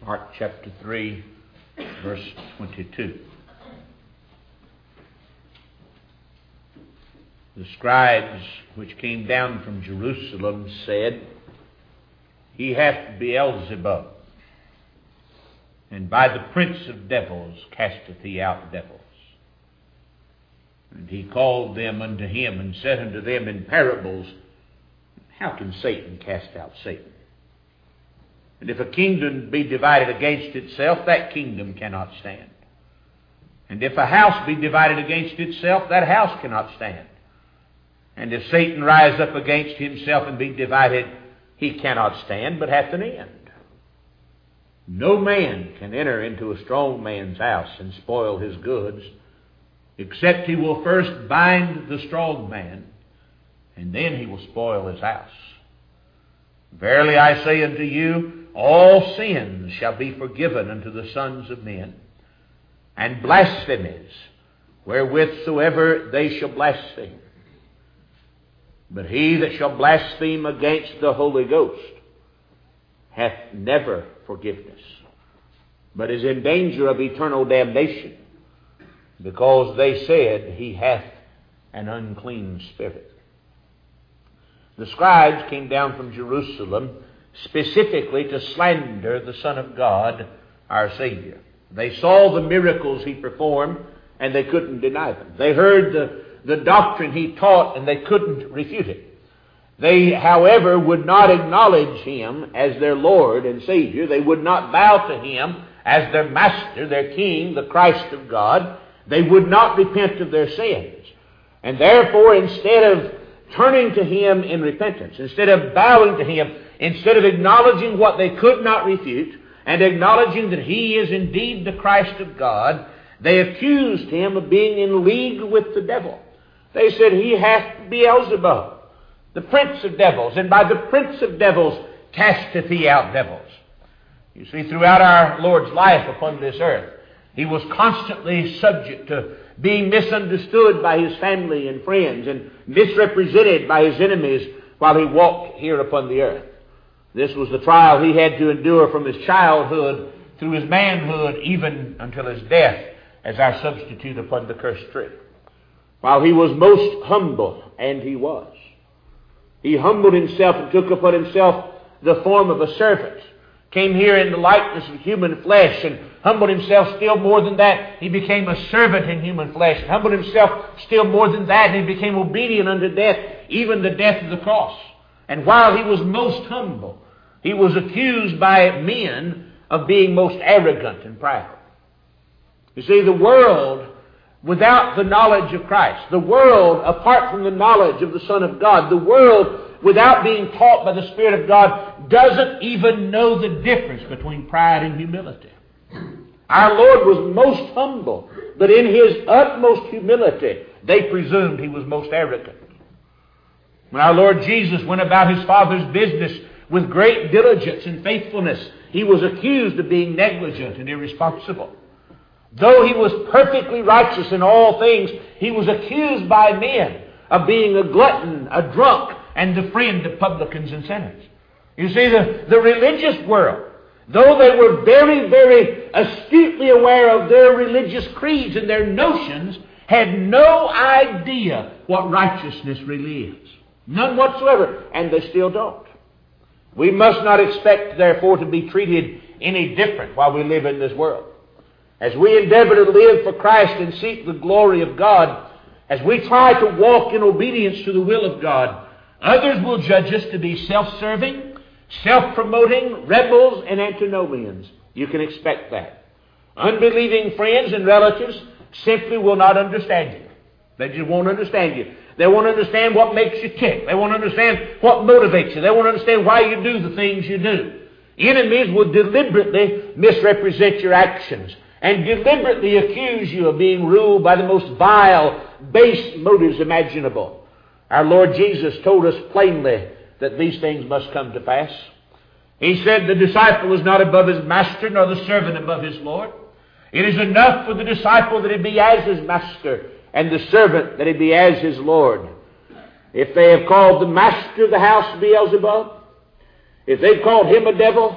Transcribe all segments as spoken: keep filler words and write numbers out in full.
Mark chapter three, verse twenty-two. The scribes which came down from Jerusalem said, He hath Beelzebub, and by the prince of devils casteth he out devils. And he called them unto him, and said unto them in parables, How can Satan cast out Satan? And if a kingdom be divided against itself, that kingdom cannot stand. And if a house be divided against itself, that house cannot stand. And if Satan rise up against himself and be divided, he cannot stand, but hath an end. No man can enter into a strong man's house and spoil his goods, except he will first bind the strong man, and then he will spoil his house. Verily I say unto you, all sins shall be forgiven unto the sons of men, and blasphemies wherewith soever they shall blaspheme. But he that shall blaspheme against the Holy Ghost hath never forgiveness, but is in danger of eternal damnation, because they said, He hath an unclean spirit. The scribes came down from Jerusalem specifically to slander the Son of God, our Savior. They saw the miracles He performed, and they couldn't deny them. They heard the, the doctrine He taught, and they couldn't refute it. They, however, would not acknowledge Him as their Lord and Savior. They would not bow to Him as their Master, their King, the Christ of God. They would not repent of their sins. And therefore, instead of turning to Him in repentance, instead of bowing to Him, instead of acknowledging what they could not refute, and acknowledging that He is indeed the Christ of God, they accused Him of being in league with the devil. They said, He hath Beelzebub, the prince of devils, and by the prince of devils casteth he out devils. You see, throughout our Lord's life upon this earth, He was constantly subject to being misunderstood by His family and friends, and misrepresented by His enemies while He walked here upon the earth. This was the trial He had to endure from His childhood through His manhood, even until His death as our substitute upon the cursed tree. While He was most humble, and He was, He humbled Himself and took upon Himself the form of a servant, came here in the likeness of human flesh, and humbled Himself still more than that. He became a servant in human flesh, and humbled Himself still more than that, and He became obedient unto death, even the death of the cross. And while He was most humble, He was accused by men of being most arrogant and proud. You see, the world without the knowledge of Christ, the world apart from the knowledge of the Son of God, the world without being taught by the Spirit of God, doesn't even know the difference between pride and humility. Our Lord was most humble, but in His utmost humility, they presumed He was most arrogant. When our Lord Jesus went about His Father's business with great diligence and faithfulness, He was accused of being negligent and irresponsible. Though He was perfectly righteous in all things, He was accused by men of being a glutton, a drunk, and the friend of publicans and sinners. You see, the, the religious world, though they were very, very astutely aware of their religious creeds and their notions, had no idea what righteousness really is. None whatsoever. And they still don't. We must not expect, therefore, to be treated any different while we live in this world. As we endeavor to live for Christ and seek the glory of God, as we try to walk in obedience to the will of God, others will judge us to be self-serving, self-promoting, rebels, and antinomians. You can expect that. Unbelieving friends and relatives simply will not understand you. They just won't understand you. They won't understand what makes you tick. They won't understand what motivates you. They won't understand why you do the things you do. Enemies will deliberately misrepresent your actions and deliberately accuse you of being ruled by the most vile, base motives imaginable. Our Lord Jesus told us plainly that these things must come to pass. He said the disciple is not above his master, nor the servant above his Lord. It is enough for the disciple that he be as his master, and the servant that he be as his Lord. If they have called the master of the house Beelzebub, if they've called him a devil,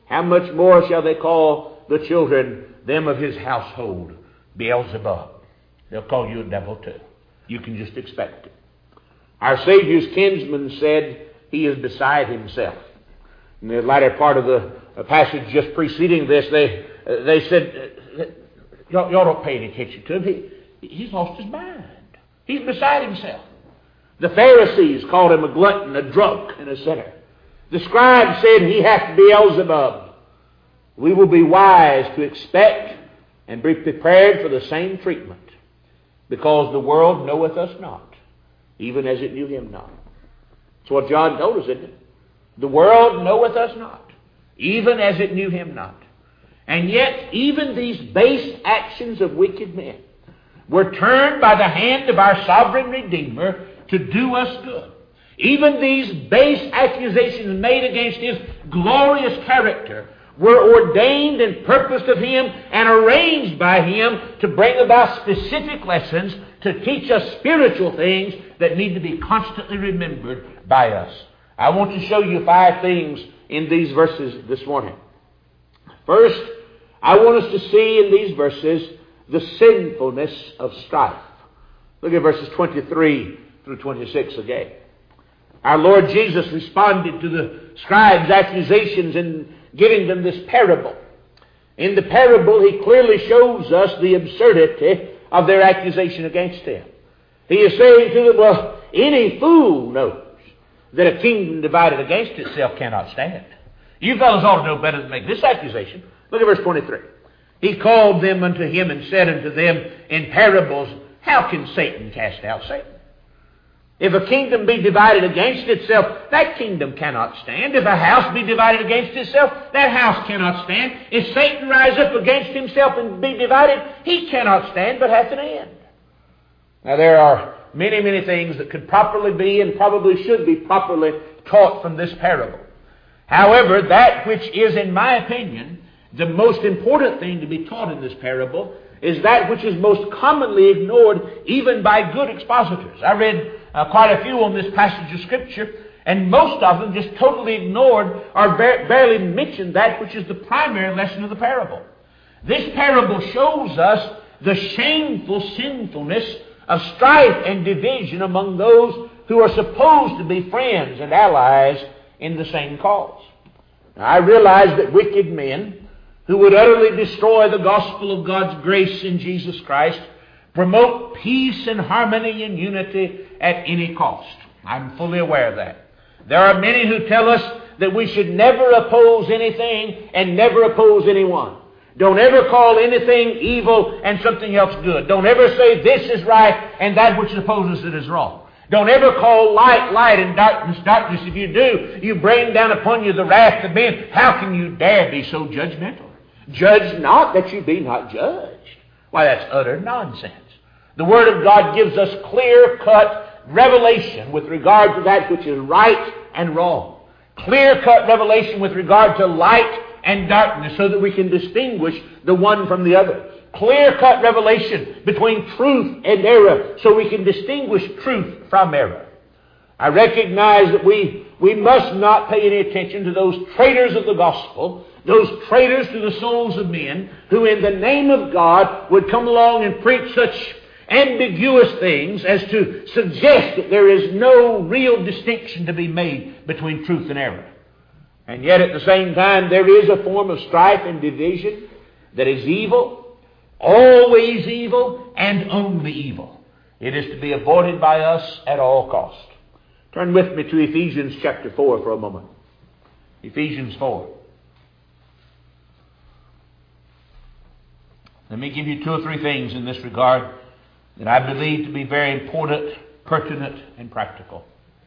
how much more shall they call the children, them of his household, Beelzebub? They'll call you a devil too. You can just expect it. Our Savior's kinsman said he is beside himself. In the latter part of the passage just preceding this, they they said, y'all, y'all don't pay any attention to him. He, he's lost his mind. He's beside himself. The Pharisees called him a glutton, a drunk, and a sinner. The scribes said he hath Beelzebub. We will be wise to expect and be prepared for the same treatment, because the world knoweth us not, even as it knew him not. That's what John told us, isn't it? The world knoweth us not, even as it knew him not. And yet, even these base actions of wicked men were turned by the hand of our sovereign Redeemer to do us good. Even these base accusations made against his glorious character were ordained and purposed of him and arranged by him to bring about specific lessons to teach us spiritual things that need to be constantly remembered by us. I want to show you five things in these verses this morning. First, I want us to see in these verses the sinfulness of strife. Look at verses twenty-three through twenty-six again. Our Lord Jesus responded to the scribes' accusations in giving them this parable. In the parable, he clearly shows us the absurdity of their accusation against him. He is saying to them, well, any fool knows that a kingdom divided against itself cannot stand. You fellows ought to know better than make this accusation. Look at verse twenty-three. He called them unto him and said unto them in parables, how can Satan cast out Satan? If a kingdom be divided against itself, that kingdom cannot stand. If a house be divided against itself, that house cannot stand. If Satan rise up against himself and be divided, he cannot stand, but hath an end. Now there are many, many things that could properly be and probably should be properly taught from this parable. However, that which is, in my opinion, the most important thing to be taught in this parable is that which is most commonly ignored even by good expositors. I read uh, quite a few on this passage of Scripture, and most of them just totally ignored or ba- barely mentioned that which is the primary lesson of the parable. This parable shows us the shameful sinfulness of strife and division among those who are supposed to be friends and allies in the same cause. Now, I realize that wicked men who would utterly destroy the gospel of God's grace in Jesus Christ promote peace and harmony and unity at any cost. I'm fully aware of that. There are many who tell us that we should never oppose anything and never oppose anyone. Don't ever call anything evil and something else good. Don't ever say this is right and that which opposes it is wrong. Don't ever call light, light, and darkness, darkness. If you do, you bring down upon you the wrath of men. How can you dare be so judgmental? Judge not that you be not judged. Why, that's utter nonsense. The Word of God gives us clear-cut revelation with regard to that which is right and wrong. Clear-cut revelation with regard to light and darkness so that we can distinguish the one from the other. Clear-cut revelation between truth and error so we can distinguish truth from error. I recognize that we, we must not pay any attention to those traitors of the gospel, those traitors to the souls of men who in the name of God would come along and preach such ambiguous things as to suggest that there is no real distinction to be made between truth and error. And yet at the same time there is a form of strife and division that is evil, always evil, and only evil. It is to be avoided by us at all cost. Turn with me to Ephesians chapter four for a moment. Ephesians four. Let me give you two or three things in this regard that I believe to be very important, pertinent, and practical.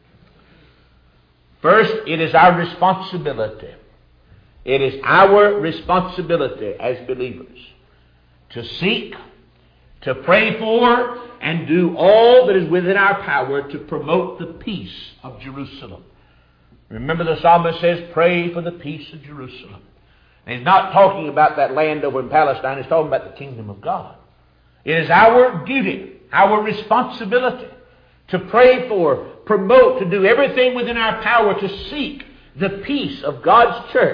First, it is our responsibility. It is our responsibility as believers to seek, to pray for, and do all that is within our power to promote the peace of Jerusalem. Remember the psalmist says, pray for the peace of Jerusalem. And he's not talking about that land over in Palestine. He's talking about the kingdom of God. It is our duty, our responsibility to pray for, promote, to do everything within our power to seek the peace of God's church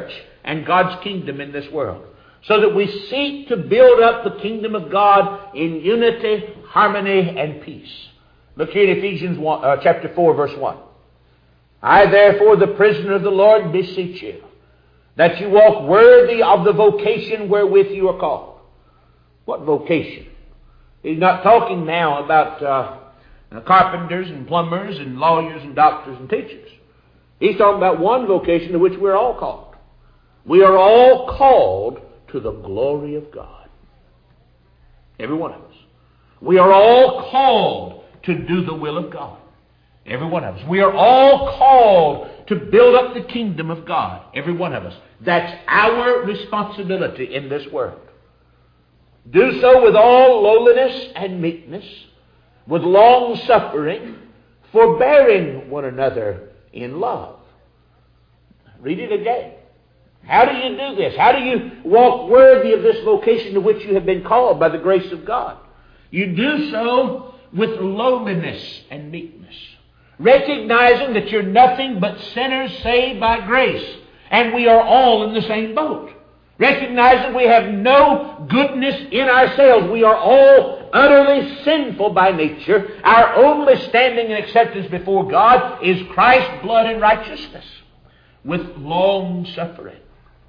and God's kingdom in this world. So that we seek to build up the kingdom of God in unity, harmony, and peace. Look here in Ephesians one, uh, chapter four, verse one. I therefore, the prisoner of the Lord, beseech you, that you walk worthy of the vocation wherewith you are called. What vocation? He's not talking now about uh, carpenters and plumbers and lawyers and doctors and teachers. He's talking about one vocation to which we're all called. We are all called to the glory of God. Every one of us. We are all called to do the will of God. Every one of us. We are all called to build up the kingdom of God. Every one of us. That's our responsibility in this world. Do so with all lowliness and meekness, with long suffering, forbearing one another in love. Read it again. How do you do this? How do you walk worthy of this vocation to which you have been called by the grace of God? You do so with lowliness and meekness, recognizing that you're nothing but sinners saved by grace, and we are all in the same boat. Recognizing we have no goodness in ourselves. We are all utterly sinful by nature. Our only standing and acceptance before God is Christ's blood and righteousness, with long suffering,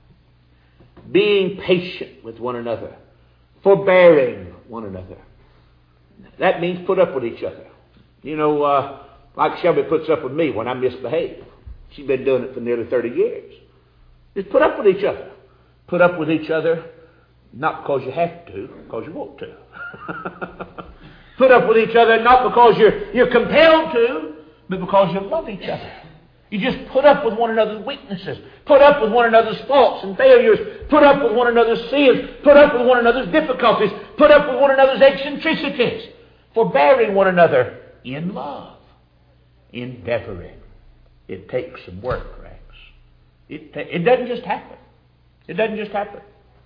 being patient with one another, forbearing one another. That means put up with each other. You know, uh, like Shelby puts up with me when I misbehave. She's been doing it for nearly thirty years. Just put up with each other. Put up with each other, not because you have to, because you want to. Put up with each other not because you're, you're compelled to, but because you love each other. You just put up with one another's weaknesses. Put up with one another's faults and failures. Put up with one another's sins. Put up with one another's difficulties. Put up with one another's eccentricities. Forbearing one another in love. Endeavoring. It takes some work, Rex. It, ta- it doesn't just happen. It doesn't just happen.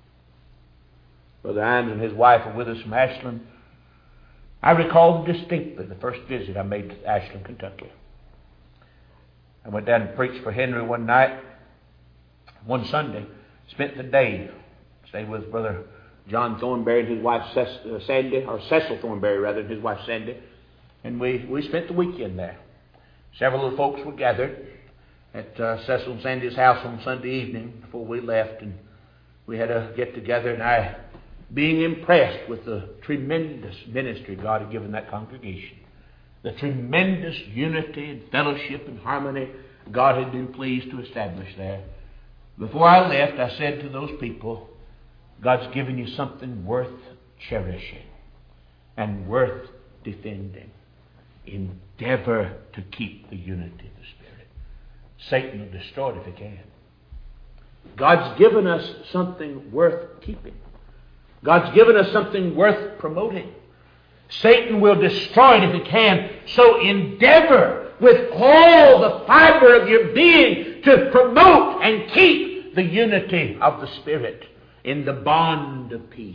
Brother Imes and his wife are with us from Ashland. I recall distinctly the first visit I made to Ashland, Kentucky. I went down and preached for Henry one night, one Sunday. Spent the day. Stayed with Brother John Thornberry and his wife Cec- uh, Sandy, or Cecil Thornberry rather, and his wife Sandy. And we, we spent the weekend there. Several of the folks were gathered at uh, Cecil and Sandy's house on Sunday evening before we left, and we had a get-together, and I, being impressed with the tremendous ministry God had given that congregation, the tremendous unity and fellowship and harmony God had been pleased to establish there, before I left, I said to those people, God's given you something worth cherishing and worth defending. Endeavor to keep the unity of the Spirit. Satan will destroy it if he can. God's given us something worth keeping. God's given us something worth promoting. Satan will destroy it if he can. So endeavor with all the fiber of your being to promote and keep the unity of the Spirit in the bond of peace.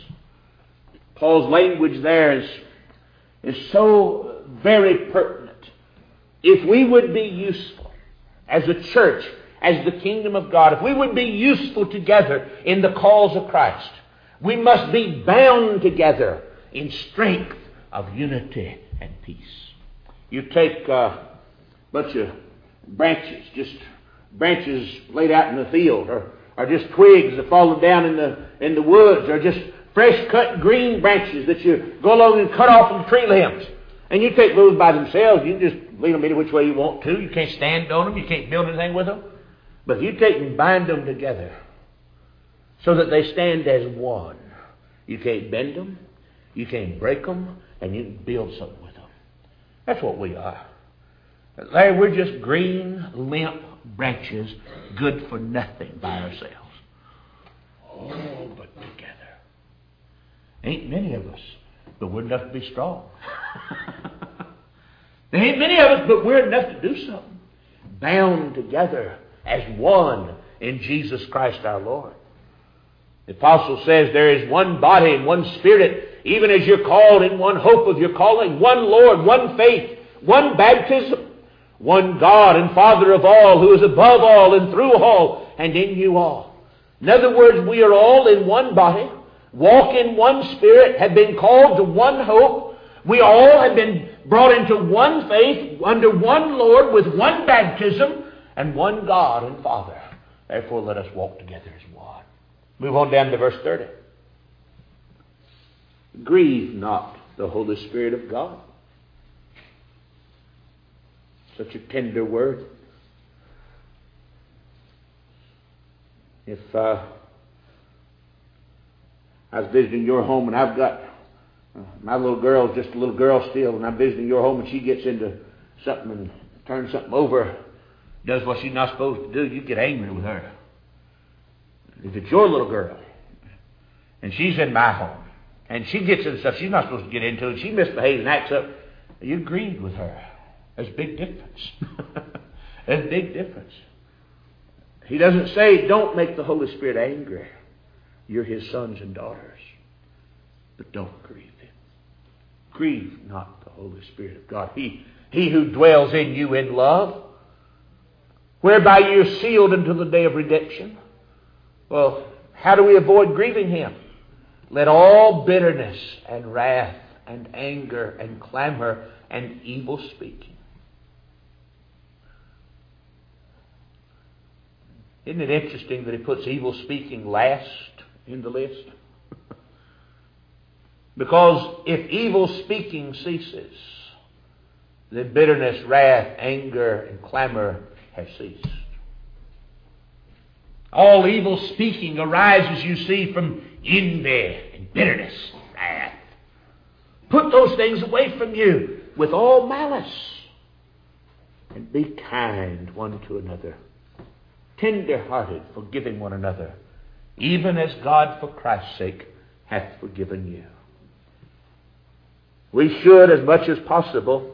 Paul's language there is, is so very pertinent. If we would be useful as a church, as the kingdom of God, if we would be useful together in the cause of Christ, we must be bound together in strength of unity and peace. You take a bunch of branches, just branches laid out in the field, or, or just twigs that fallen down in the in the woods, or just fresh cut green branches that you go along and cut off from the tree limbs. And you take those by themselves, you can just lead them any which way you want to. You can't stand on them. You can't build anything with them. But if you take and bind them together so that they stand as one, you can't bend them, you can't break them, and you can build something with them. That's what we are. Larry, we're just green, limp branches, good for nothing by ourselves. Oh, but together. Ain't many of us, but we're enough to be strong. There ain't many of us, but we're enough to do something. Bound together as one in Jesus Christ our Lord. The apostle says there is one body and one Spirit, even as you're called in one hope of your calling, one Lord, one faith, one baptism, one God and Father of all, who is above all and through all and in you all. In other words, we are all in one body, walk in one Spirit, have been called to one hope. We all have been brought into one faith, under one Lord, with one baptism, and one God and Father. Therefore, let us walk together as one. Move on down to verse thirty. Grieve not the Holy Spirit of God. Such a tender word. If uh, I was visiting your home and I've got uh, my little girl's just a little girl still, and I'm visiting your home and she gets into something and turns something over, does what she's not supposed to do, you get angry with her. If it's your little girl and she's in my home and she gets into stuff she's not supposed to get into and she misbehaves and acts up, you grieve with her. There's a big difference. There's a big difference. He doesn't say, don't make the Holy Spirit angry. You're His sons and daughters. But don't grieve Him. Grieve not the Holy Spirit of God. He, he who dwells in you in love, whereby you're sealed until the day of redemption. Well, how do we avoid grieving Him? Let all bitterness and wrath and anger and clamor and evil speaking. Isn't it interesting that he puts evil speaking last in the list? Because if evil speaking ceases, then bitterness, wrath, anger, and clamor have ceased. All evil speaking arises, you see, from envy and bitterness and wrath. Put those things away from you with all malice, and be kind one to another, tender-hearted, forgiving one another, even as God for Christ's sake hath forgiven you. We should, as much as possible,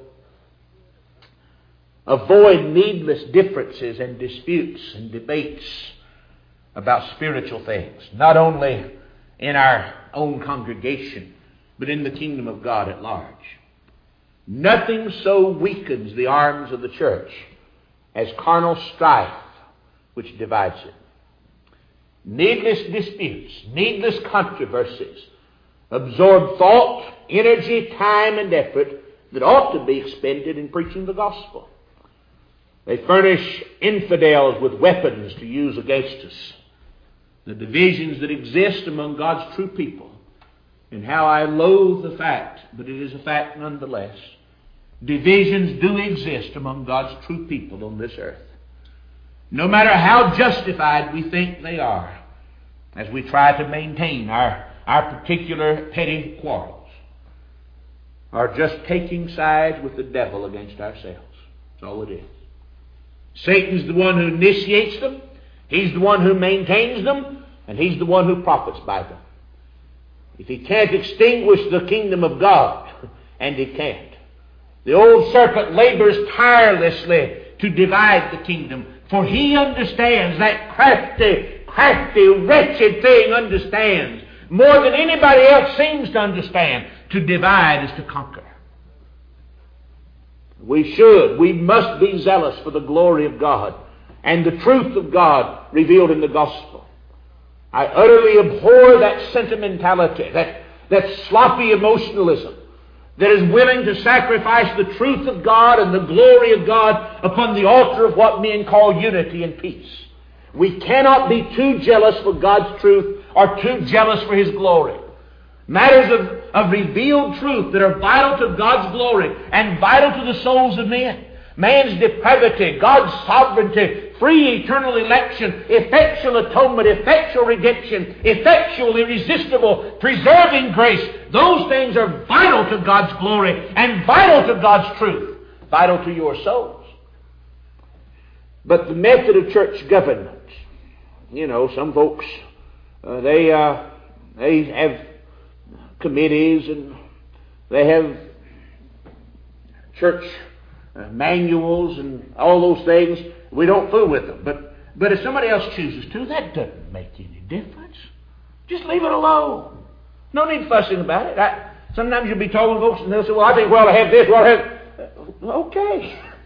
avoid needless differences and disputes and debates about spiritual things, not only in our own congregation, but in the kingdom of God at large. Nothing so weakens the arms of the church as carnal strife, which divides it. Needless disputes, needless controversies absorb thought, energy, time, and effort that ought to be expended in preaching the gospel. They furnish infidels with weapons to use against us. The divisions that exist among God's true people, and how I loathe the fact, but it is a fact nonetheless, divisions do exist among God's true people on this earth. No matter how justified we think they are, as we try to maintain our, our particular petty quarrels, are just taking sides with the devil against ourselves. That's all it is. Satan's the one who initiates them, he's the one who maintains them, and he's the one who profits by them. If he can't extinguish the kingdom of God, and he can't, the old serpent labors tirelessly to divide the kingdom, for he understands, that crafty, crafty, wretched thing understands, more than anybody else seems to understand, to divide is to conquer. We should, we must be zealous for the glory of God and the truth of God revealed in the gospel. I utterly abhor that sentimentality, that, that sloppy emotionalism that is willing to sacrifice the truth of God and the glory of God upon the altar of what men call unity and peace. We cannot be too jealous for God's truth or too jealous for His glory. Matters of, of revealed truth that are vital to God's glory and vital to the souls of men. Man's depravity, God's sovereignty, free eternal election, effectual atonement, effectual redemption, effectual, irresistible, preserving grace. Those things are vital to God's glory and vital to God's truth, vital to your souls. But the method of church government, you know, some folks, uh, they uh, they have committees and they have church uh, manuals and all those things. We don't fool with them. But but if somebody else chooses to, that doesn't make any difference. Just leave it alone. No need fussing about it. I, sometimes you'll be talking to folks and they'll say, well, I think we ought to have this, we ought to have... Okay.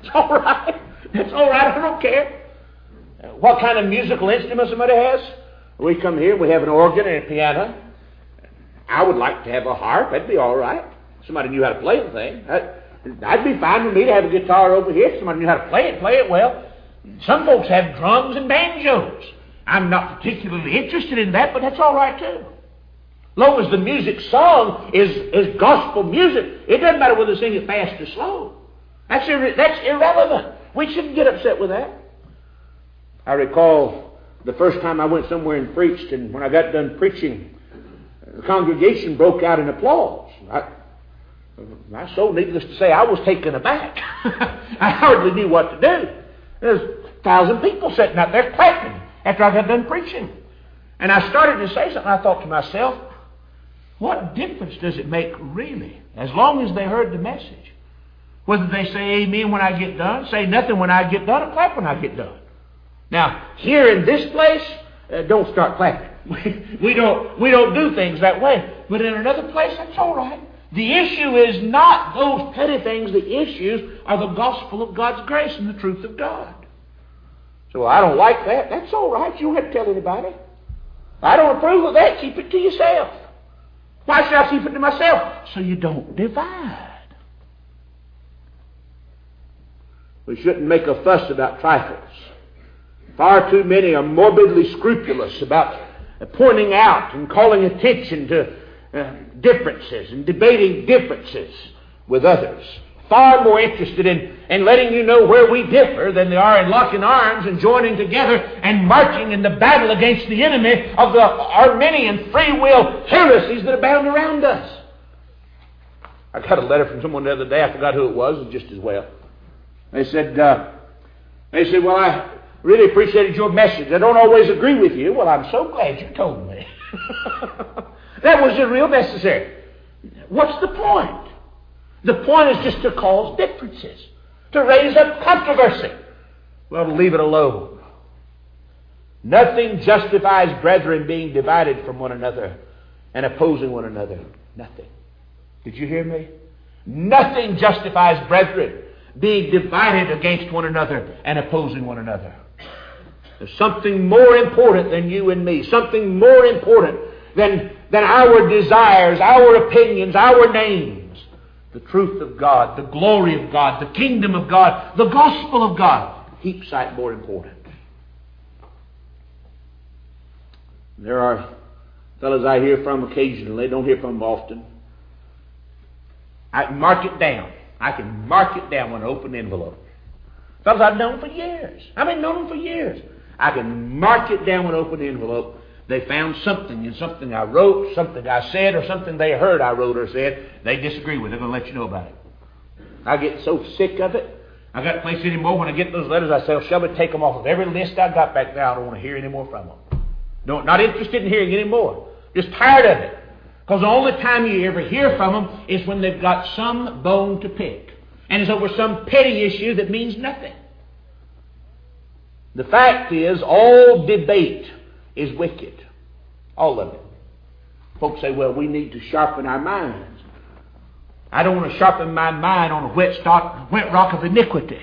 It's all right. It's all right. I don't care. Uh, what kind of musical instrument somebody has? We come here, we have an organ and a piano. I would like to have a harp. That'd be all right. Somebody knew how to play the thing. That, that'd be fine with me to have a guitar over here. If somebody knew how to play it, play it well. Some folks have drums and banjos. I'm not particularly interested in that, but that's all right too. Long as the music sung is, is gospel music, it doesn't matter whether they sing it fast or slow. That's, ir- that's irrelevant. We shouldn't get upset with that. I recall the first time I went somewhere and preached, and when I got done preaching, the congregation broke out in applause. I, my soul, needless to say, I was taken aback. I hardly knew what to do. There's a thousand people sitting out there clapping after I got done preaching. And I started to say something. I thought to myself, what difference does it make really, as long as they heard the message? Whether they say amen when I get done, say nothing when I get done, or clap when I get done. Now, here in this place, uh, don't start clapping. We, we don't we don't do things that way. But in another place, that's all right. The issue is not those petty things. The issues are the gospel of God's grace and the truth of God. So well, I don't like that. That's all right. You don't have to tell anybody. I don't approve of that. Keep it to yourself. Why should I keep it to myself? So you don't divide. We shouldn't make a fuss about trifles. Far too many are morbidly scrupulous about pointing out and calling attention to uh, differences and debating differences with others. Far more interested in, in letting you know where we differ than they are in locking arms and joining together and marching in the battle against the enemy of the Arminian free will heresies that abound around us. I got a letter from someone the other day. I forgot who it was, just as well. They said, uh, they said, well, I really appreciated your message. I don't always agree with you. Well, I'm so glad you told me. That was real necessary. What's the point? The point is just to cause differences, to raise up controversy. Well, leave it alone. Nothing justifies brethren being divided from one another and opposing one another. Nothing. Did you hear me? Nothing justifies brethren being divided against one another and opposing one another. There's something more important than you and me, something more important than, than our desires, our opinions, our names. The truth of God, the glory of God, the kingdom of God, the gospel of God. Heap sight more important. There are fellows I hear from occasionally, don't hear from them often. I can mark it down. I can mark it down with an open envelope. Fellows I've known for years. I've been known them for years. I can mark it down with an open envelope. They found something in something I wrote, something I said, or something they heard I wrote or said. They disagree with it. They're going to let you know about it. I get so sick of it. I got a place anymore. When I get those letters, I say, oh, shall we take them off of every list I got back there? I don't want to hear any more from them. No, not interested in hearing any more. Just tired of it. Because the only time you ever hear from them is when they've got some bone to pick. And it's over some petty issue that means nothing. The fact is, all debate is wicked. All of it. Folks say, well, we need to sharpen our minds. I don't want to sharpen my mind on a wet, stock, wet rock of iniquity.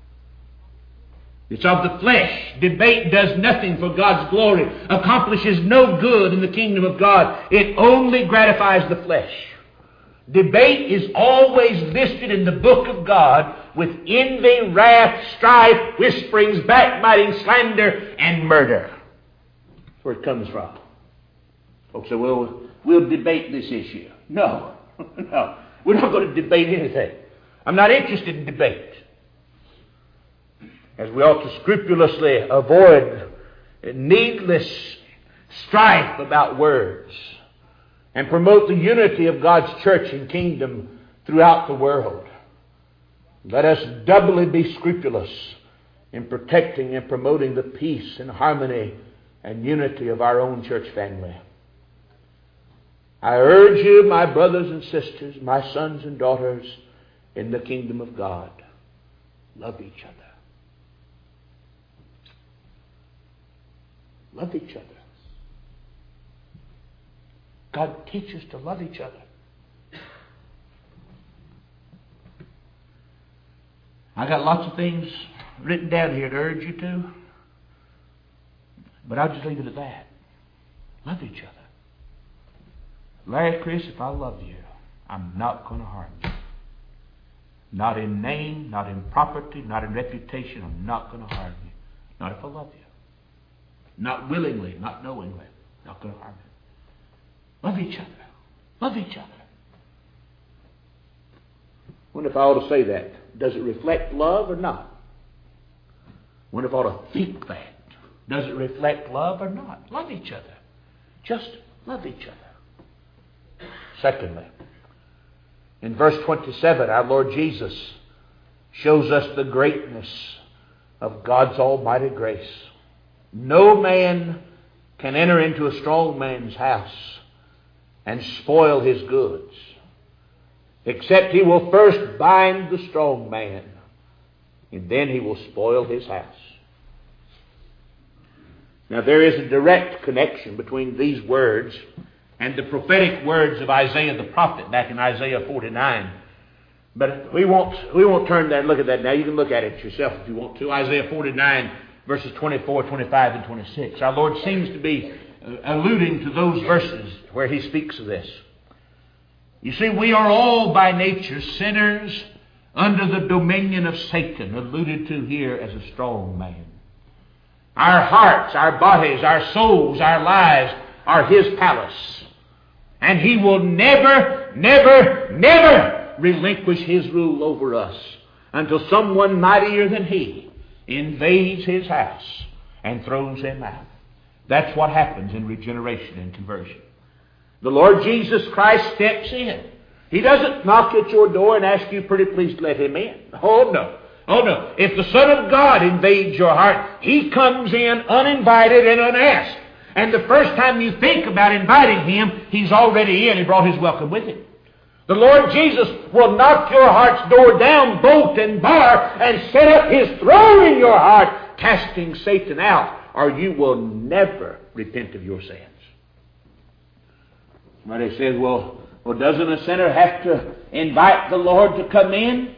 It's of the flesh. Debate does nothing for God's glory, accomplishes no good in the kingdom of God. It only gratifies the flesh. Debate is always listed in the book of God with envy, wrath, strife, whisperings, backbiting, slander, and murder. That's where it comes from. Folks say, well, we'll debate this issue. No, no. We're not going to debate anything. I'm not interested in debate. As we ought to scrupulously avoid needless strife about words and promote the unity of God's church and kingdom throughout the world. Let us doubly be scrupulous in protecting and promoting the peace and harmony and unity of our own church family. I urge you, my brothers and sisters, my sons and daughters in the kingdom of God, love each other. Love each other. God teaches to love each other. I got lots of things written down here to urge you to, but I'll just leave it at that. Love each other. Larry, Chris, if I love you, I'm not going to harm you. Not in name, not in property, not in reputation. I'm not going to harm you. Not if I love you. Not willingly, not knowingly. Not going to harm you. Love each other. Love each other. I wonder if I ought to say that. Does it reflect love or not? I wonder if I ought to think that. Does it reflect love or not? Love each other. Just love each other. Secondly, in verse twenty-seven, our Lord Jesus shows us the greatness of God's almighty grace. No man can enter into a strong man's house and spoil his goods, except he will first bind the strong man, and then he will spoil his house. Now there is a direct connection between these words and the prophetic words of Isaiah the prophet back in Isaiah forty-nine. But we won't, we won't turn there and look at that now. You can look at it yourself if you want to. Isaiah forty-nine, verses twenty-four, twenty-five, and twenty-six. Our Lord seems to be alluding to those verses where He speaks of this. You see, we are all by nature sinners under the dominion of Satan, alluded to here as a strong man. Our hearts, our bodies, our souls, our lives are His palace. And He will never, never, never relinquish His rule over us until someone mightier than He invades His house and throws Him out. That's what happens in regeneration and conversion. The Lord Jesus Christ steps in. He doesn't knock at your door and ask you, pretty please let Him in. Oh no. Oh no. If the Son of God invades your heart, He comes in uninvited and unasked. And the first time you think about inviting Him, He's already in. He brought His welcome with Him. The Lord Jesus will knock your heart's door down, bolt and bar, and set up His throne in your heart, casting Satan out, or you will never repent of your sins. Somebody says, well, well, doesn't a sinner have to invite the Lord to come in?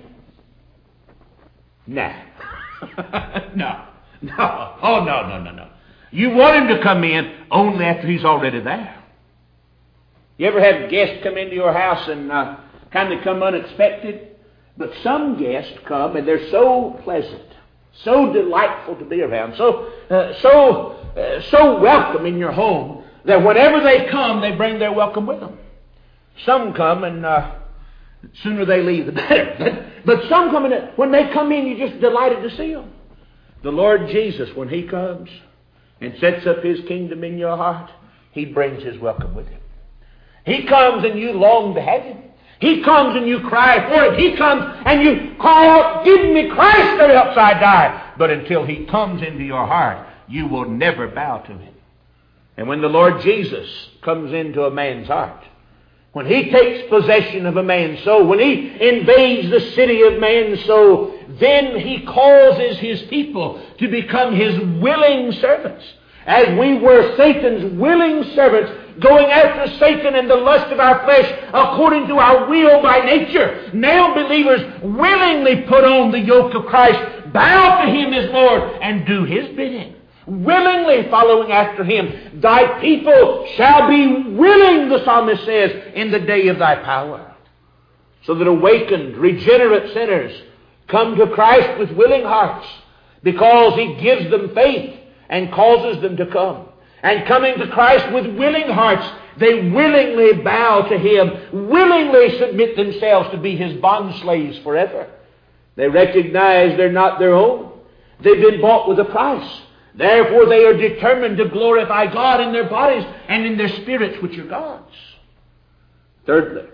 Nah. no. No. Oh, no, no, no, no. You want Him to come in only after He's already there. You ever have guests come into your house and uh, kind of come unexpected? But some guests come and they're so pleasant, so delightful to be around, so uh, so uh, so welcome in your home that whenever they come, they bring their welcome with them. Some come and uh, sooner they leave, the better. But some come in, when they come in, you're just delighted to see them. The Lord Jesus, when He comes and sets up His kingdom in your heart, He brings His welcome with Him. He comes and you long to have Him. He comes and you cry for Him. He comes and you cry out, give me Christ or else I die. But until He comes into your heart, you will never bow to Him. And when the Lord Jesus comes into a man's heart, when He takes possession of a man's soul, when He invades the city of man's soul, then He causes His people to become His willing servants. As we were Satan's willing servants, going after Satan and the lust of our flesh according to our will by nature. Now believers willingly put on the yoke of Christ, bow to Him as Lord, and do His bidding. Willingly following after Him. Thy people shall be willing, the psalmist says, in the day of Thy power. So that awakened, regenerate sinners come to Christ with willing hearts, because He gives them faith and causes them to come. And coming to Christ with willing hearts, they willingly bow to Him, willingly submit themselves to be His bondslaves forever. They recognize they're not their own. They've been bought with a price. Therefore they are determined to glorify God in their bodies and in their spirits, which are God's. Thirdly,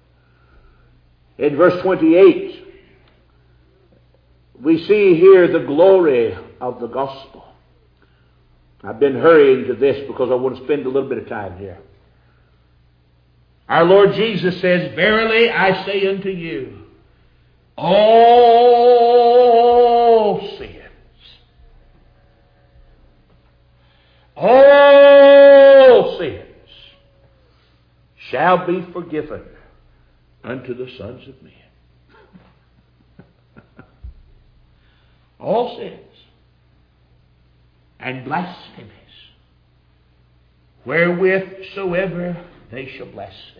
in verse twenty-eight, we see here the glory of the gospel. I've been hurrying to this because I want to spend a little bit of time here. Our Lord Jesus says, verily I say unto you, all sins, all sins shall be forgiven unto the sons of men. all sins, and blasphemies, wherewith soever they shall blaspheme.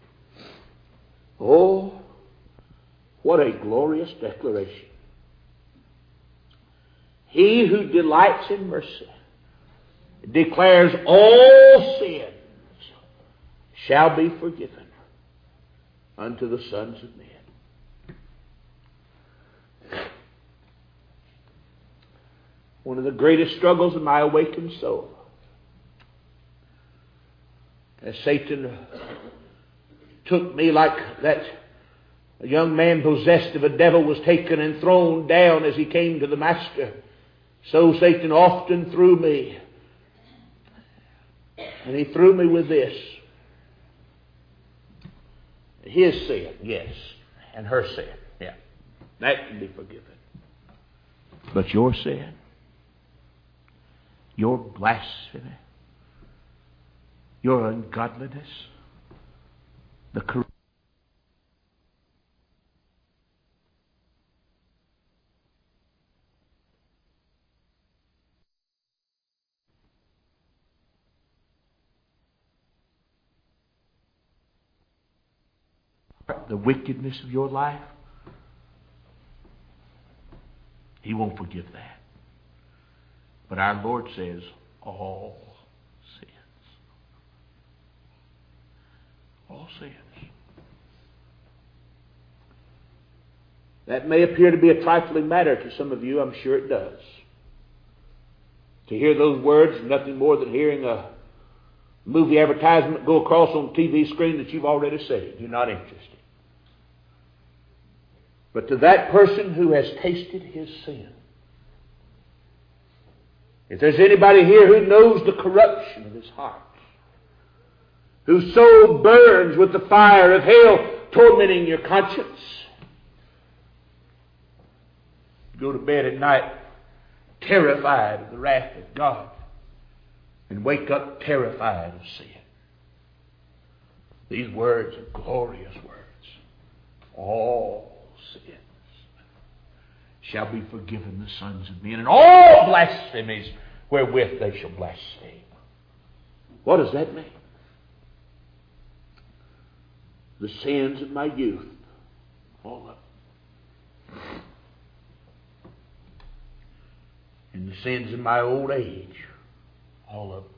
Oh, what a glorious declaration. He who delights in mercy declares all sins shall be forgiven unto the sons of men. One of the greatest struggles of my awakened soul, as Satan took me like that young man possessed of a devil was taken and thrown down as he came to the Master, so Satan often threw me. And he threw me with this. His sin, yes, and her sin, yeah, that can be forgiven. But your sin, your blasphemy, your ungodliness, the corruption, the wickedness of your life, He won't forgive that. But our Lord says, all sins. All sins. That may appear to be a trifling matter to some of you. I'm sure it does. To hear those words, nothing more than hearing a movie advertisement go across on the T V screen that you've already seen. You're not interested. But to that person who has tasted his sin, if there's anybody here who knows the corruption of his heart, whose soul burns with the fire of hell tormenting your conscience, go to bed at night terrified of the wrath of God and wake up terrified of sin. These words are glorious words. All sins shall be forgiven the sons of men, and all blasphemies wherewith they shall blaspheme. What does that mean? The sins of my youth, all of them. And the sins of my old age, all of them.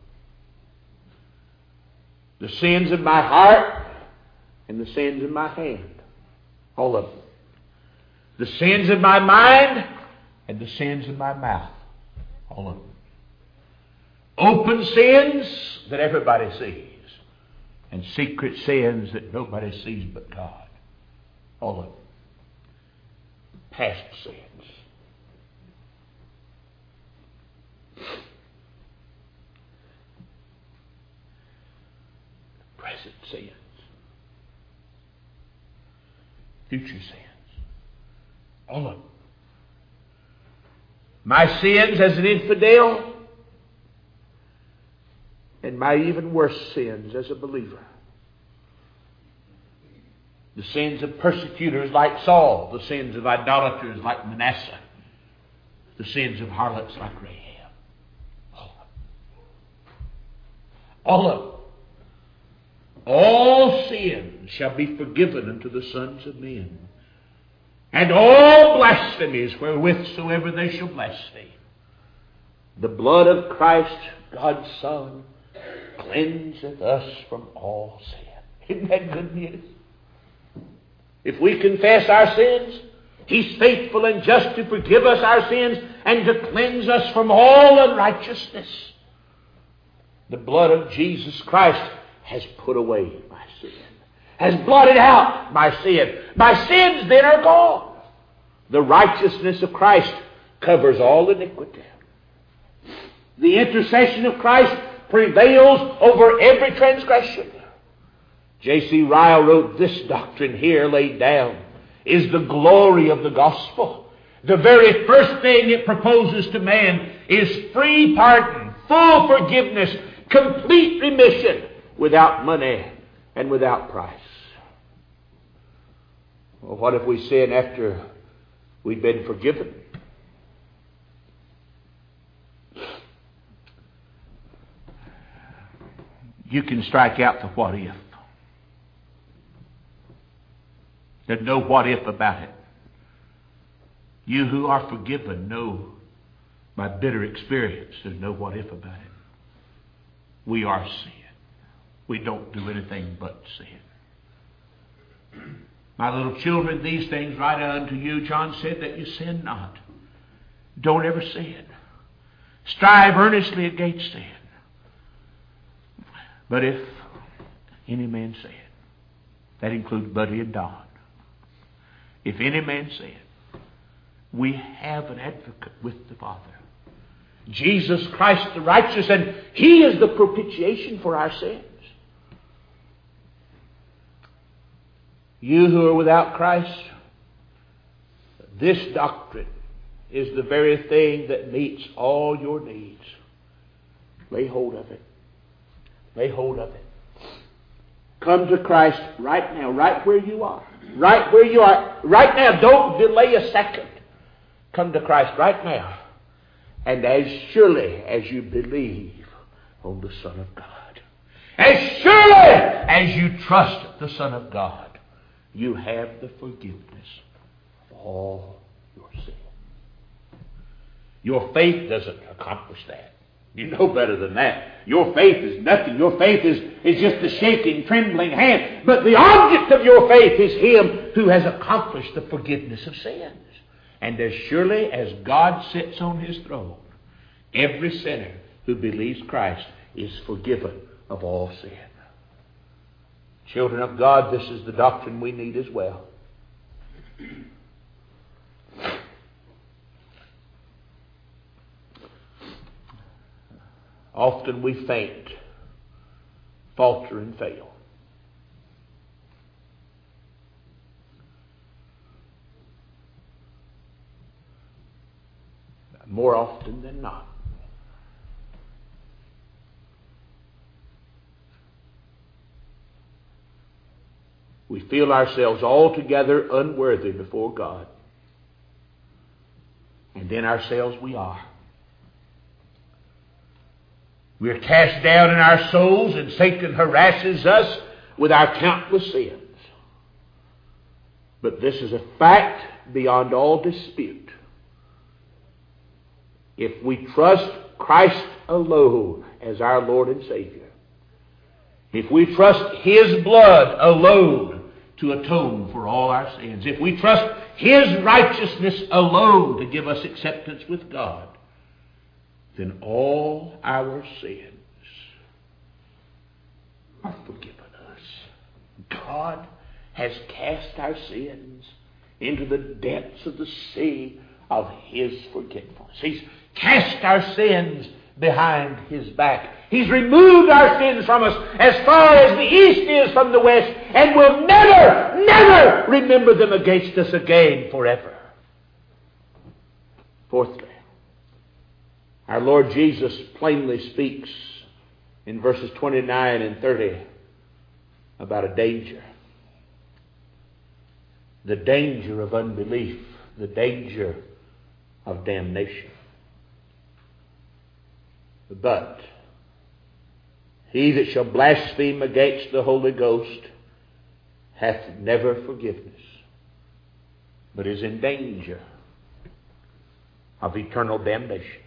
The sins of my heart and the sins of my hand, all of them. The sins of my mind and the sins of my mouth, all of them. Open sins that everybody sees, and secret sins that nobody sees but God, all of them. Past sins. Present sins. Future sins. All of them. My sins as an infidel, and my even worse sins as a believer. The sins of persecutors like Saul, the sins of idolaters like Manasseh, the sins of harlots like Rahab. All of them. All of them. All sins shall be forgiven unto the sons of men, and all blasphemies wherewithsoever they shall blaspheme. The blood of Christ, God's Son, cleanseth us from all sin. Isn't that good news? If we confess our sins, He's faithful and just to forgive us our sins and to cleanse us from all unrighteousness. The blood of Jesus Christ has put away my sin, has blotted out my sin. My sins then are gone. The righteousness of Christ covers all iniquity. The intercession of Christ prevails over every transgression. J C Ryle wrote, this doctrine here laid down is the glory of the gospel. The very first thing it proposes to man is free pardon, full forgiveness, complete remission, without money and without price. Well, what if we sin after we've been forgiven? you can strike out the what if. There's no what if about it. You who are forgiven know by bitter experience there's no what if about it. We are sin. We don't do anything but sin. My little children, these things write unto you, John said, that you sin not. Don't ever sin. Strive earnestly against sin. But if any man sin, that includes Buddy and Don. If any man sin, we have an advocate with the Father, Jesus Christ the righteous, and He is the propitiation for our sins. You who are without Christ, this doctrine is the very thing that meets all your needs. Lay hold of it. Lay hold of it. Come to Christ right now, right where you are. Right where you are. Right now. Don't delay a second. Come to Christ right now. And as surely as you believe on the Son of God, as surely as you trust the Son of God, you have the forgiveness of all your sin. Your faith doesn't accomplish that. You know better than that. Your faith is nothing. Your faith is, is just a shaking, trembling hand. But the object of your faith is Him who has accomplished the forgiveness of sins. And as surely as God sits on His throne, every sinner who believes Christ is forgiven of all sin. Children of God, this is the doctrine we need as well. Often we faint, falter, and fail. More often than not. We feel ourselves altogether unworthy before God. And in ourselves we are. We are cast down in our souls, and Satan harasses us with our countless sins. But this is a fact beyond all dispute. If we trust Christ alone as our Lord and Savior, if we trust His blood alone to atone for all our sins, if we trust His righteousness alone to give us acceptance with God, then all our sins are forgiven us. God has cast our sins into the depths of the sea of His forgetfulness. He's cast our sins behind His back. He's removed our sins from us as far as the east is from the west, and will never, never remember them against us again forever. Fourthly, our Lord Jesus plainly speaks in verses twenty-nine and thirty about a danger. The danger of unbelief, the danger of damnation. But he that shall blaspheme against the Holy Ghost hath never forgiveness, but is in danger of eternal damnation.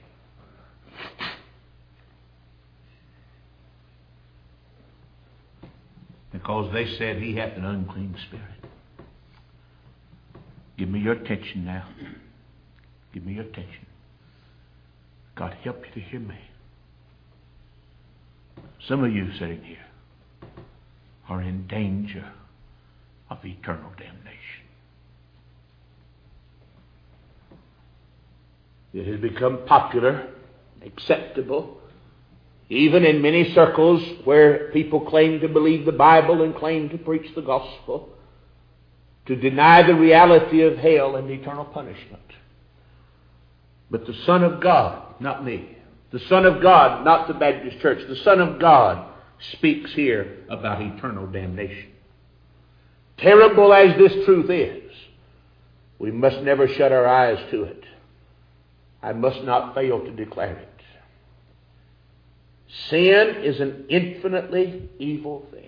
Because they said he hath an unclean spirit. Give me your attention now. Give me your attention. God help you to hear me. Some of you sitting here are in danger of eternal damnation. It has become popular, acceptable, even in many circles where people claim to believe the Bible and claim to preach the gospel, to deny the reality of hell and eternal punishment. But the Son of God, not me, the Son of God, not the Baptist Church, the Son of God speaks here about eternal damnation. Terrible as this truth is, we must never shut our eyes to it. I must not fail to declare it. Sin is an infinitely evil thing.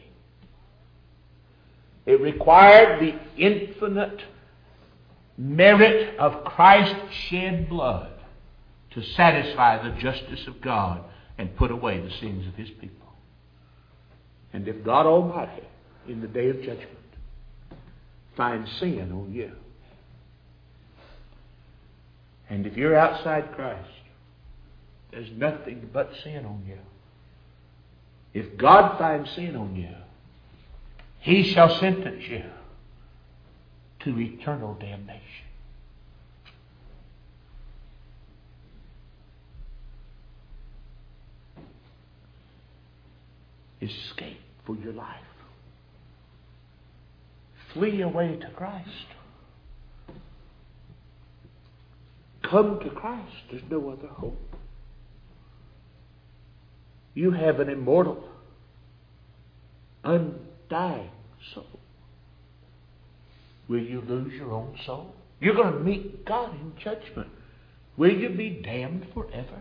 It required the infinite merit of Christ's shed blood to satisfy the justice of God and put away the sins of His people. And if God Almighty, in the day of judgment, finds sin on you, and if you're outside Christ, there's nothing but sin on you. If God finds sin on you, He shall sentence you to eternal damnation. Escape for your life. Flee away to Christ. Come to Christ. There's no other hope. You have an immortal, undying soul. Will you lose your own soul? You're going to meet God in judgment. Will you be damned forever?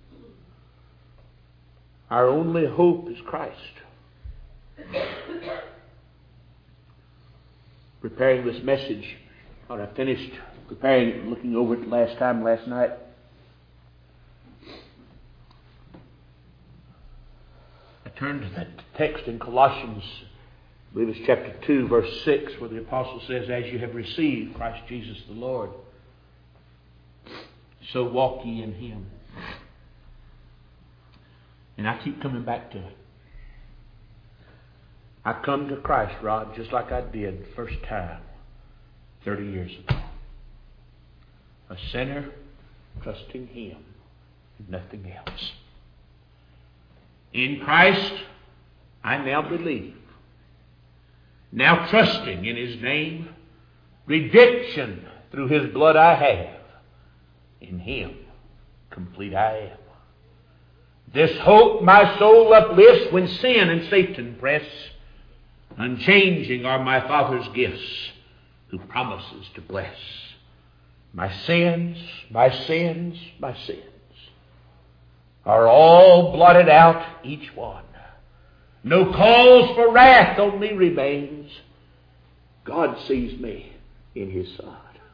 Our only hope is Christ. Preparing this message, when I finished preparing it, looking over it last time last night, I turned to that text in Colossians, I believe it's chapter two, verse six, where the apostle says, "As you have received Christ Jesus the Lord, so walk ye in Him." And I keep coming back to it. I come to Christ, Rod, just like I did the first time thirty years ago. A sinner trusting Him and nothing else. In Christ, I now believe. Now trusting in His name, redemption through His blood I have. In Him, complete I am. This hope my soul uplifts when sin and Satan press. Unchanging are my Father's gifts, who promises to bless. My sins, my sins, my sins are all blotted out, each one. No cause for wrath on me remains. God sees me in His Son.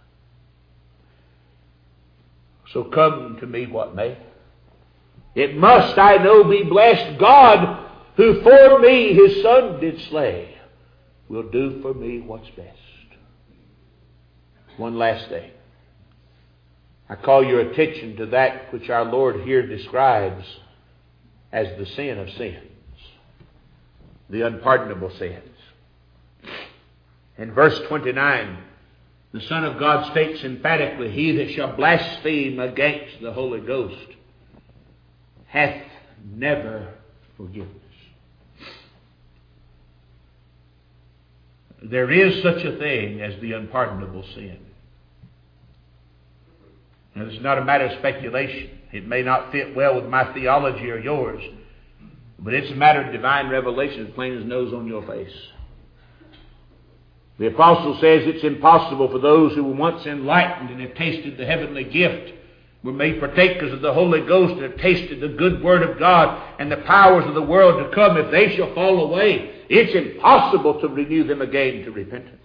So come to me what may. It must, I know, be blessed. God, who for me His Son did slay, will do for me what's best. One last thing. I call your attention to that which our Lord here describes as the sin of sins. The unpardonable sins. In verse twenty-nine, the Son of God states emphatically, "He that shall blaspheme against the Holy Ghost hath never forgiveness." There is such a thing as the unpardonable sin. Now, this is not a matter of speculation. It may not fit well with my theology or yours, but it's a matter of divine revelation, as plain as nose on your face. The apostle says it's impossible for those who were once enlightened and have tasted the heavenly gift, were made partakers of the Holy Ghost, and have tasted the good word of God and the powers of the world to come, if they shall fall away, it's impossible to renew them again to repentance.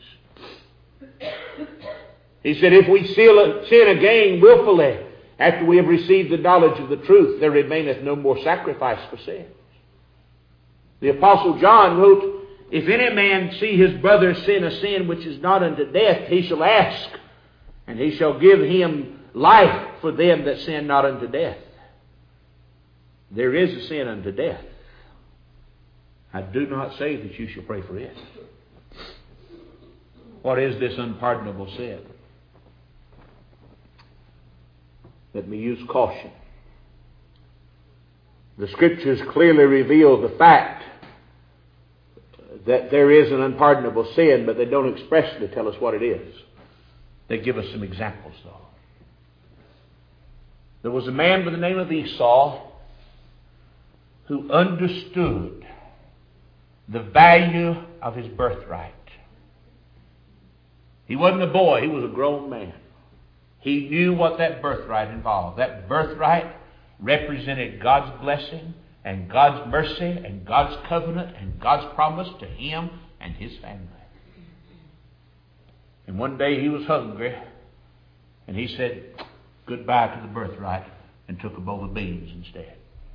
He said, if we sin again willfully, after we have received the knowledge of the truth, there remaineth no more sacrifice for sins. The Apostle John wrote, if any man see his brother sin a sin which is not unto death, he shall ask, and he shall give him life for them that sin not unto death. There is a sin unto death. I do not say that you shall pray for it. What is this unpardonable sin? Let me use caution. The Scriptures clearly reveal the fact that there is an unpardonable sin, but they don't expressly tell us what it is. They give us some examples, though. There was a man by the name of Esau who understood the value of his birthright. He wasn't a boy, he was a grown man. He knew what that birthright involved. That birthright represented God's blessing and God's mercy and God's covenant and God's promise to him and his family. And one day he was hungry, and he said goodbye to the birthright and took a bowl of beans instead.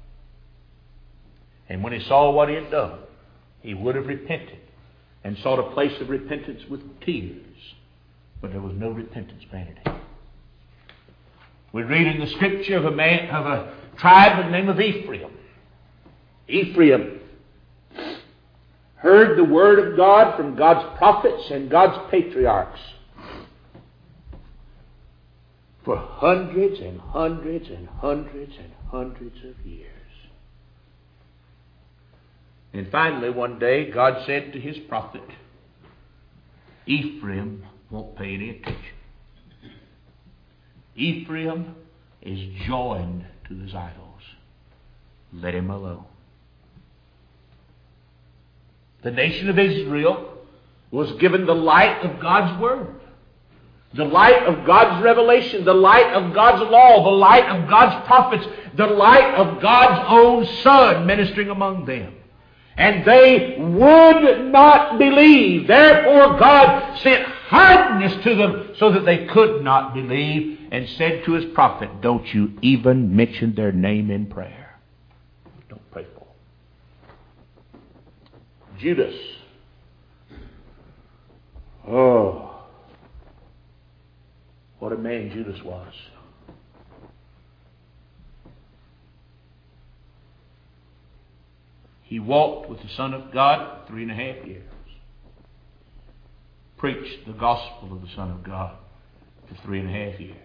And when he saw what he had done, he would have repented and sought a place of repentance with tears, but there was no repentance granted him. We read in the Scripture of a man of a tribe by the name of Ephraim. Ephraim heard the word of God from God's prophets and God's patriarchs for hundreds and hundreds and hundreds and hundreds of years. And finally, one day, God said to his prophet, Ephraim won't pay any attention. Ephraim is joined to his idols. Let him alone. The nation of Israel was given the light of God's Word, the light of God's revelation, the light of God's law, the light of God's prophets, the light of God's own Son ministering among them. And they would not believe. Therefore God sent hardness to them so that they could not believe, and said to his prophet, don't you even mention their name in prayer. Don't pray for them. Judas. Oh, what a man Judas was. He walked with the Son of God three and a half years. Preached the gospel of the Son of God for three and a half years.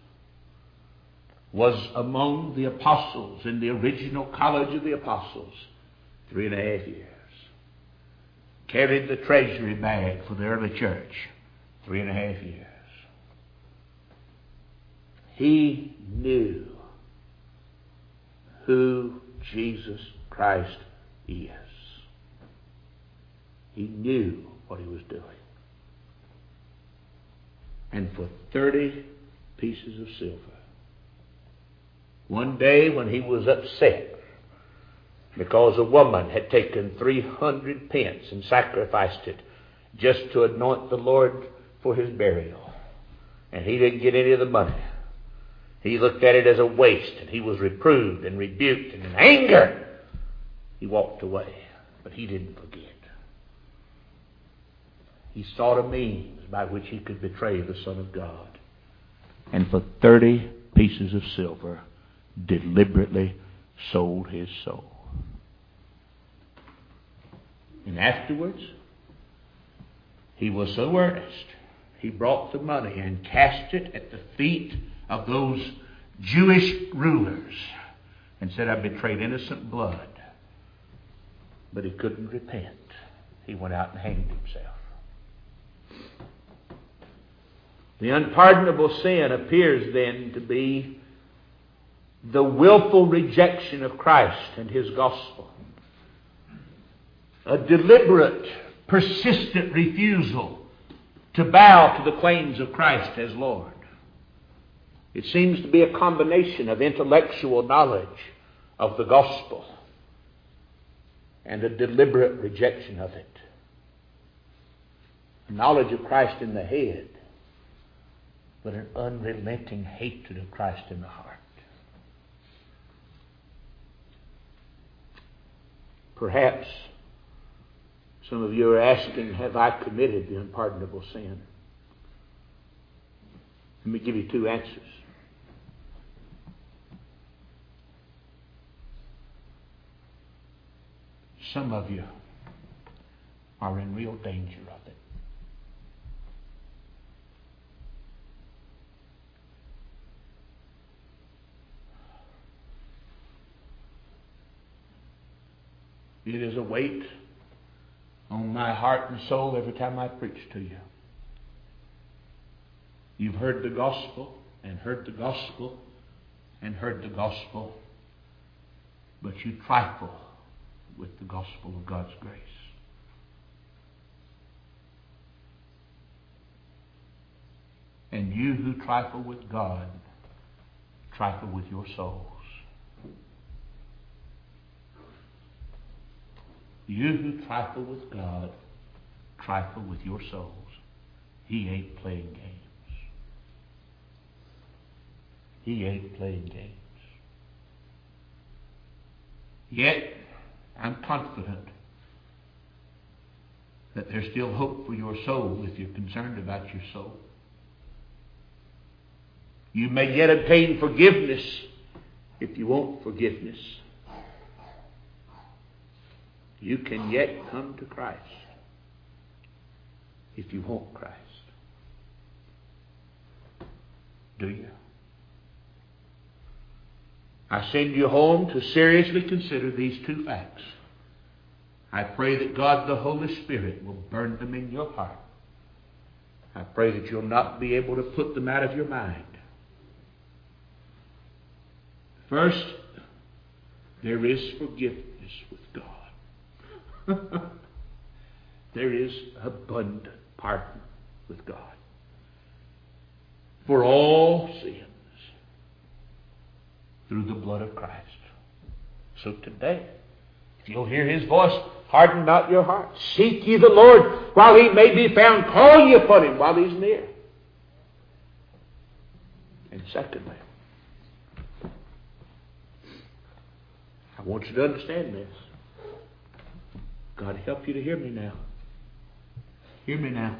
Was among the apostles in the original college of the apostles three and a half years. Carried the treasury bag for the early church three and a half years. He knew who Jesus Christ is. He knew what he was doing. And for thirty pieces of silver, one day when he was upset because a woman had taken three hundred pence and sacrificed it just to anoint the Lord for his burial, and he didn't get any of the money, he looked at it as a waste, and he was reproved and rebuked, and in anger he walked away. But he didn't forget. He sought a means by which he could betray the Son of God. And for thirty pieces of silver, deliberately sold his soul. And afterwards, he was so earnest, he brought the money and cast it at the feet of those Jewish rulers and said, I betrayed innocent blood. But he couldn't repent. He went out and hanged himself. The unpardonable sin appears then to be the willful rejection of Christ and his gospel. A deliberate, persistent refusal to bow to the claims of Christ as Lord. It seems to be a combination of intellectual knowledge of the gospel and a deliberate rejection of it. Knowledge of Christ in the head, but an unrelenting hatred of Christ in the heart. Perhaps some of you are asking, have I committed the unpardonable sin? Let me give you two answers. Some of you are in real danger of it. It is a weight on my heart and soul every time I preach to you. You've heard the gospel and heard the gospel and heard the gospel, but you trifle with the gospel of God's grace. And you who trifle with God, trifle with your souls. You who trifle with God, trifle with your souls. He ain't playing games. He ain't playing games. Yet, I'm confident that there's still hope for your soul if you're concerned about your soul. You may yet obtain forgiveness if you want forgiveness. You can yet come to Christ if you want Christ. Do you? I send you home to seriously consider these two facts. I pray that God the Holy Spirit will burn them in your heart. I pray that you'll not be able to put them out of your mind. First, there is forgiveness with God. There is abundant pardon with God for all sins through the blood of Christ. So today, if you'll hear His voice, harden not your heart. Seek ye the Lord while He may be found. Call ye upon Him while He's near. And secondly, I want you to understand this. God help you to hear me now. Hear me now.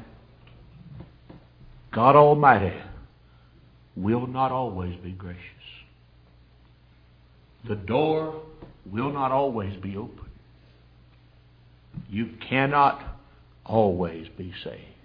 God Almighty will not always be gracious. The door will not always be open. You cannot always be saved.